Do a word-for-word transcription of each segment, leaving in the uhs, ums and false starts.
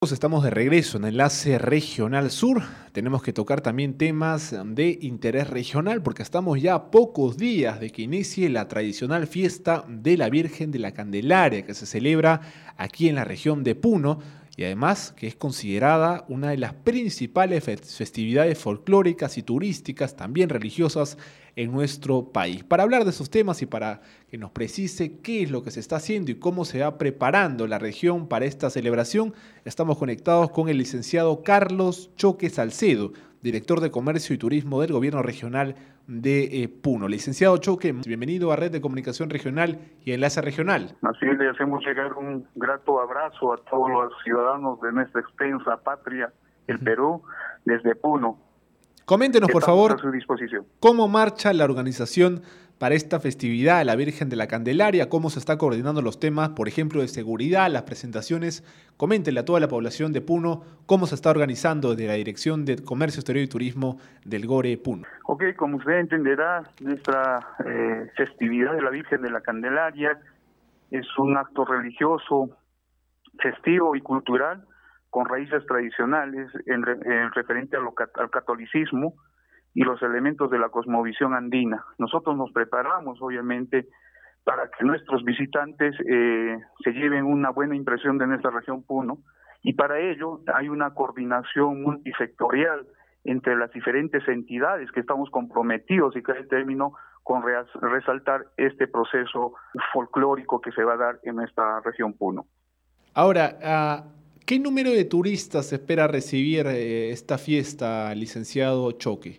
Estamos de regreso en Enlace Regional Sur. Tenemos que tocar también temas de interés regional porque estamos ya a pocos días de que inicie la tradicional fiesta de la Virgen de la Candelaria que se celebra aquí en la región de Puno y además que es considerada una de las principales festividades folclóricas y turísticas, también religiosas, en nuestro país. Para hablar de esos temas y para que nos precise qué es lo que se está haciendo y cómo se va preparando la región para esta celebración, estamos conectados con el licenciado Carlos Choque Salcedo, director de Comercio y Turismo del Gobierno Regional de eh, Puno. Licenciado Choque, bienvenido a Red de Comunicación Regional y Enlace Regional. Así le hacemos llegar un grato abrazo a todos los ciudadanos de nuestra extensa patria, el uh-huh. Perú, desde Puno. Coméntenos, por favor, a su disposición. ¿Cómo marcha la organización para esta festividad de la Virgen de la Candelaria? ¿Cómo se está coordinando los temas, por ejemplo, de seguridad, las presentaciones? Coméntenle a toda la población de Puno cómo se está organizando desde la Dirección de Comercio Exterior y Turismo del GORE Puno. Ok, como usted entenderá, nuestra eh, festividad de la Virgen de la Candelaria es un acto religioso, festivo y cultural con raíces tradicionales en, re, en referente a lo, al catolicismo y los elementos de la cosmovisión andina. Nosotros nos preparamos, obviamente, para que nuestros visitantes eh, se lleven una buena impresión de nuestra región Puno, y para ello hay una coordinación multisectorial entre las diferentes entidades que estamos comprometidos, y cabe el término, con re resaltar este proceso folclórico que se va a dar en nuestra región Puno. Ahora, uh... ¿qué número de turistas se espera recibir eh, esta fiesta, licenciado Choque?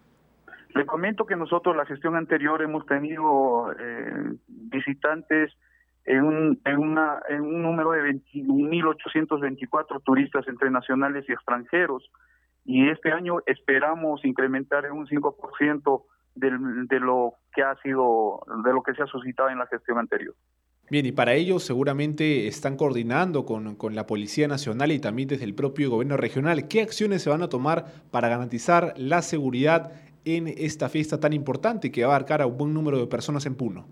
Le comento que nosotros la gestión anterior hemos tenido eh, visitantes en un, en, una, en un número de veintiún mil ochocientos veinticuatro turistas entre nacionales y extranjeros, y este año esperamos incrementar en un cinco por ciento del, de lo que ha sido, de lo que se ha suscitado en la gestión anterior. Bien, y para ello seguramente están coordinando con, con la Policía Nacional y también desde el propio gobierno regional. ¿Qué acciones se van a tomar para garantizar la seguridad en esta fiesta tan importante que va a abarcar a un buen número de personas en Puno?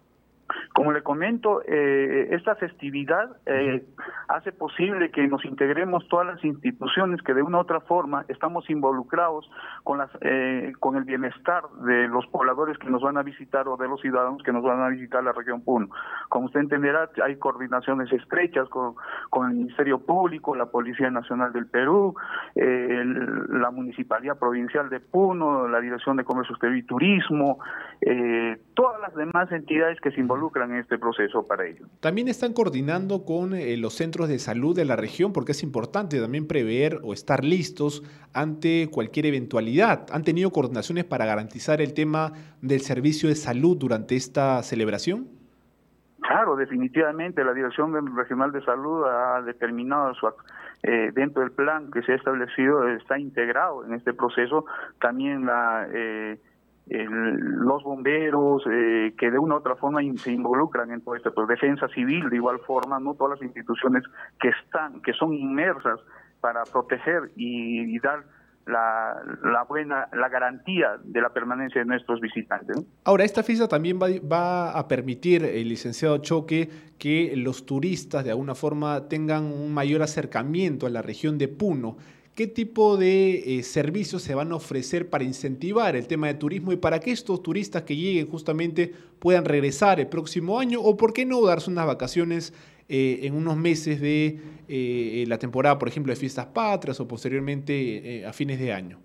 Como le comento, eh, esta festividad eh, hace posible que nos integremos todas las instituciones que de una u otra forma estamos involucrados con, las, eh, con el bienestar de los pobladores que nos van a visitar o de los ciudadanos que nos van a visitar la región Puno. Como usted entenderá, hay coordinaciones estrechas con, con el Ministerio Público, la Policía Nacional del Perú, eh, el, la Municipalidad Provincial de Puno, la Dirección de Comercio Exterior y Turismo, eh, todas las demás entidades que se involucran en este proceso para ello. También están coordinando con eh, los centros de salud de la región, porque es importante también prever o estar listos ante cualquier eventualidad. ¿Han tenido coordinaciones para garantizar el tema del servicio de salud durante esta celebración? Claro, definitivamente la Dirección Regional de Salud ha determinado su eh, dentro del plan que se ha establecido, está integrado en este proceso también la eh, El, los bomberos eh, que de una u otra forma in, se involucran en todo esto, pues defensa civil de igual forma, no todas las instituciones que están, que son inmersas para proteger y, y dar la, la buena, la garantía de la permanencia de nuestros visitantes, ¿no? Ahora, esta fiesta también va, va a permitir, el licenciado Choque, que los turistas de alguna forma tengan un mayor acercamiento a la región de Puno. ¿Qué tipo de eh, servicios se van a ofrecer para incentivar el tema de turismo y para que estos turistas que lleguen justamente puedan regresar el próximo año o por qué no darse unas vacaciones eh, en unos meses de eh, la temporada, por ejemplo, de fiestas patrias o posteriormente eh, a fines de año?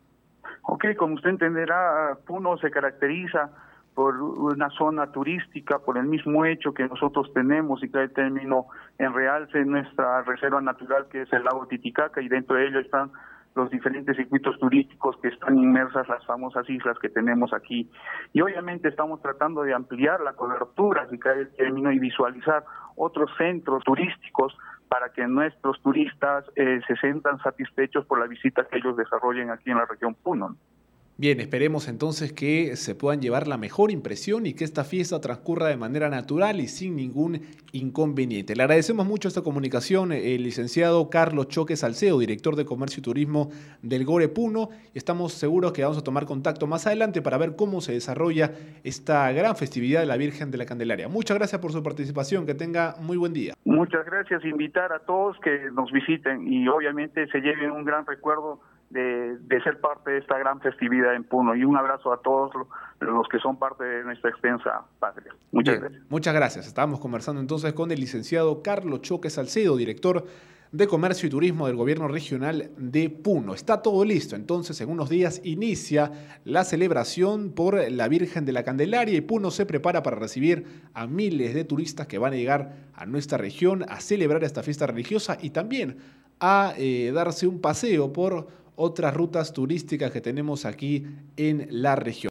Ok, como usted entenderá, Puno se caracteriza por una zona turística, por el mismo hecho que nosotros tenemos y que el término en realce nuestra reserva natural, que es el lago Titicaca, y dentro de ello están los diferentes circuitos turísticos que están inmersas las famosas islas que tenemos aquí. Y obviamente estamos tratando de ampliar la cobertura, si cae el término, y visualizar otros centros turísticos para que nuestros turistas eh, se sientan satisfechos por la visita que ellos desarrollen aquí en la región Puno. Bien, esperemos entonces que se puedan llevar la mejor impresión y que esta fiesta transcurra de manera natural y sin ningún inconveniente. Le agradecemos mucho esta comunicación, el licenciado Carlos Choque Salcedo, director de Comercio y Turismo del Gore Puno, y estamos seguros que vamos a tomar contacto más adelante para ver cómo se desarrolla esta gran festividad de la Virgen de la Candelaria. Muchas gracias por su participación, que tenga muy buen día. Muchas gracias, invitar a todos que nos visiten y obviamente se lleven un gran recuerdo De, de ser parte de esta gran festividad en Puno, y un abrazo a todos los que son parte de nuestra extensa patria. Muchas Bien, gracias. Muchas gracias. Estábamos conversando entonces con el licenciado Carlos Choque Salcedo, director de Comercio y Turismo del Gobierno Regional de Puno. Está todo listo, entonces en unos días inicia la celebración por la Virgen de la Candelaria y Puno se prepara para recibir a miles de turistas que van a llegar a nuestra región a celebrar esta fiesta religiosa y también a eh, darse un paseo por otras rutas turísticas que tenemos aquí en la región.